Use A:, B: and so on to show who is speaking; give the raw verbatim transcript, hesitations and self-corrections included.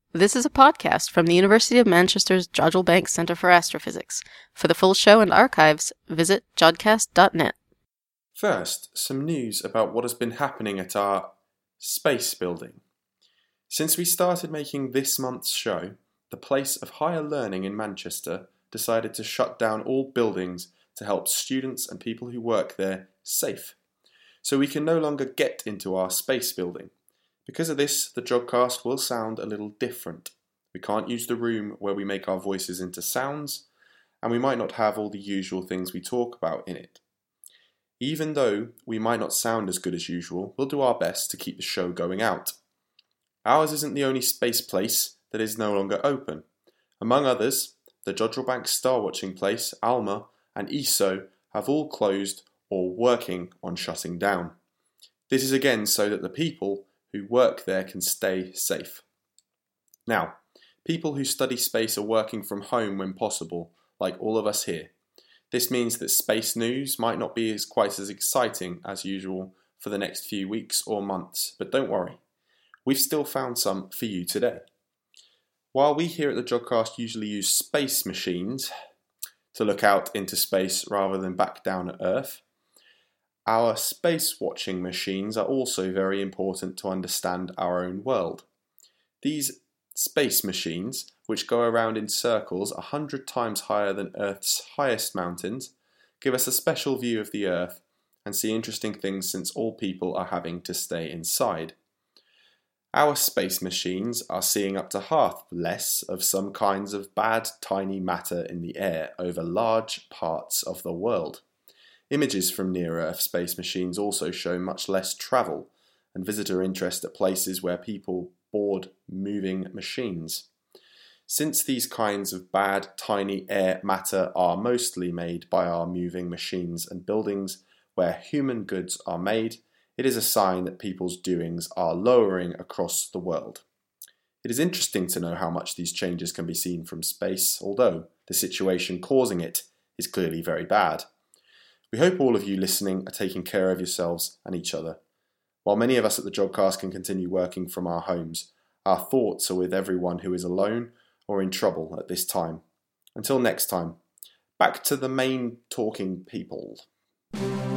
A: This is a podcast from the University of Manchester's Jodrell Bank Centre for Astrophysics. For the full show and archives, visit jodcast dot net.
B: First, some news about what has been happening at our space building. Since we started making this month's show, the Place of Higher Learning in Manchester decided to shut down all buildings to help students and people who work there safe. So we can no longer get into our space building. Because of this, the Jodcast will sound a little different. We can't use the room where we make our voices into sounds, and we might not have all the usual things we talk about in it. Even though we might not sound as good as usual, we'll do our best to keep the show going out. Ours isn't the only space place that is no longer open. Among others, the Jodrell Bank Star Watching Place, ALMA, and E S O have all closed or working on shutting down. This is again so that the people who work there can stay safe. Now, people who study space are working from home when possible, like all of us here. This means that space news might not be as quite as exciting as usual for the next few weeks or months, but don't worry, we've still found some for you today. While we here at the Jodcast usually use space machines to look out into space rather than back down at Earth, our space watching machines are also very important to understand our own world. These space machines, which go around in circles a hundred times higher than Earth's highest mountains, give us a special view of the Earth and see interesting things since all people are having to stay inside. Our space machines are seeing up to half less of some kinds of bad tiny matter in the air over large parts of the world. Images from near-Earth space machines also show much less travel and visitor interest at places where people board moving machines. Since these kinds of bad, tiny air matter are mostly made by our moving machines and buildings where human goods are made, it is a sign that people's doings are lowering across the world. It is interesting to know how much these changes can be seen from space, although the situation causing it is clearly very bad. We hope all of you listening are taking care of yourselves and each other. While many of us at the Jodcast can continue working from our homes, our thoughts are with everyone who is alone or in trouble at this time. Until next time, back to the main talking people.